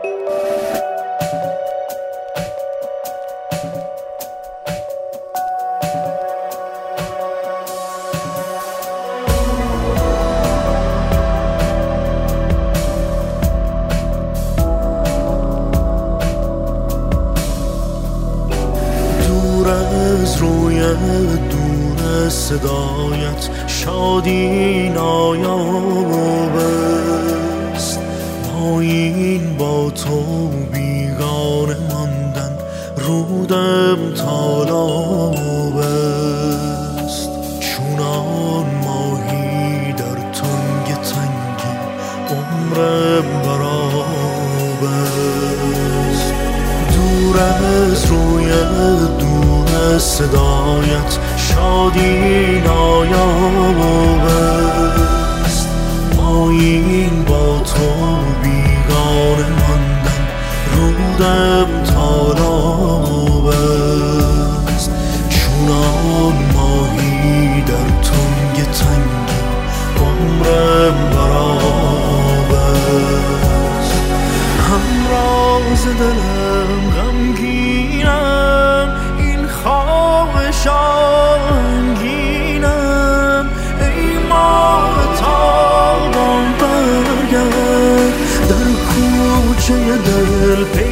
از رویت دور از صدایت شادی نایاب است. پایین با تو بیگانه ماندن رودم تالاب است. چونان ماهی در تنگ تنگی عمرم براب است. دور از رویت دور از صدایت شادی نایاب است. پایین با تو بیگانه ماندن رودم تالاب است. چونان ماهی در تنگ تنگی عمرم براب است. همراز دلم غمگینم، این خواهش آهنگینم. ای ماه تابان برگرد، در کوچه دل